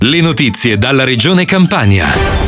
Le notizie dalla regione Campania.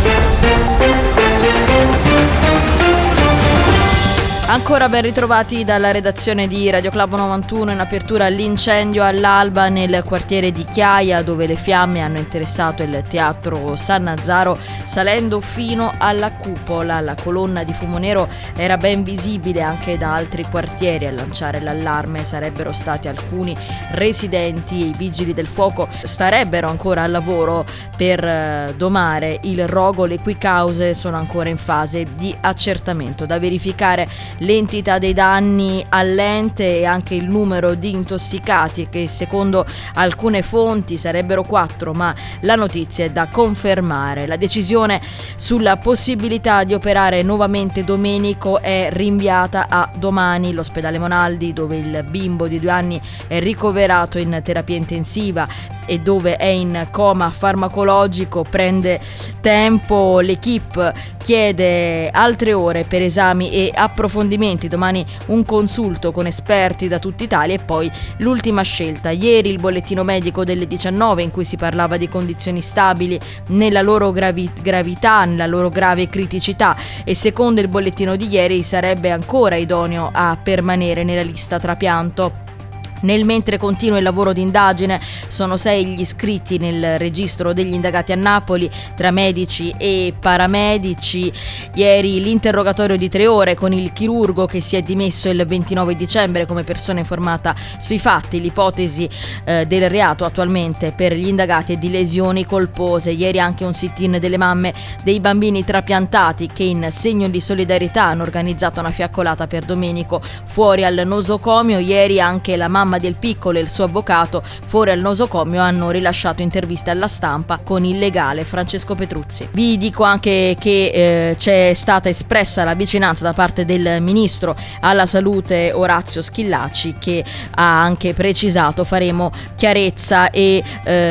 Ancora ben ritrovati dalla redazione di Radio Club 91. In apertura l'incendio all'alba nel quartiere di Chiaia, dove le fiamme hanno interessato il teatro San Nazzaro salendo fino alla cupola. La colonna di fumo nero era ben visibile anche da altri quartieri. A lanciare l'allarme sarebbero stati alcuni residenti e i vigili del fuoco starebbero ancora al lavoro per domare il rogo, le cui cause sono ancora in fase di accertamento. Da verificare l'entità dei danni all'ente e anche il numero di intossicati, che secondo alcune fonti sarebbero 4, ma la notizia è da confermare. La decisione sulla possibilità di operare nuovamente Domenico è rinviata a domani. L'ospedale Monaldi, dove il bimbo di 2 anni è ricoverato in terapia intensiva e dove è in coma farmacologico, prende tempo. L'equipe chiede altre ore per esami e approfondimenti. Domani un consulto con esperti da tutta Italia e poi l'ultima scelta. Ieri il bollettino medico delle 19, in cui si parlava di condizioni stabili nella loro gravità, nella loro grave criticità, e secondo il bollettino di ieri sarebbe ancora idoneo a permanere nella lista trapianto. Nel mentre continua il lavoro di indagine, sono 6 gli iscritti nel registro degli indagati a Napoli, tra medici e paramedici. Ieri l'interrogatorio di 3 ore con il chirurgo che si è dimesso il 29 dicembre come persona informata sui fatti. L'ipotesi del reato attualmente per gli indagati è di lesioni colpose. Ieri anche un sit-in delle mamme dei bambini trapiantati, che in segno di solidarietà hanno organizzato una fiaccolata per Domenico fuori al nosocomio. Ieri anche la mamma del piccolo e il suo avvocato fuori al nosocomio hanno rilasciato interviste alla stampa con il legale Francesco Petruzzi. Vi dico anche che c'è stata espressa la vicinanza da parte del ministro alla salute Orazio Schillaci, che ha anche precisato: faremo chiarezza e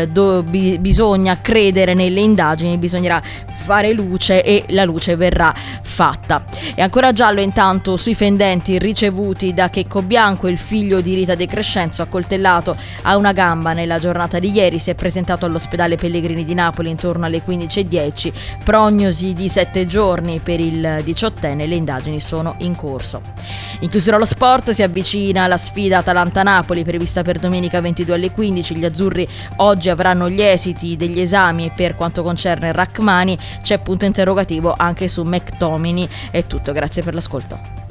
bisogna credere nelle indagini, bisognerà fare luce e la luce verrà fatta. E ancora giallo intanto sui fendenti ricevuti da Checco Bianco. Il figlio di Rita De Crescenzo, accoltellato a una gamba nella giornata di ieri, si è presentato all'ospedale Pellegrini di Napoli intorno alle 15:10, prognosi di 7 giorni per il 18enne. Le indagini sono in corso. In chiusura allo sport, si avvicina la sfida Atalanta-Napoli prevista per domenica 22 alle 15. Gli azzurri oggi avranno gli esiti degli esami per quanto concerne Rachmani. C'è punto interrogativo anche su McTominay. È tutto, grazie per l'ascolto.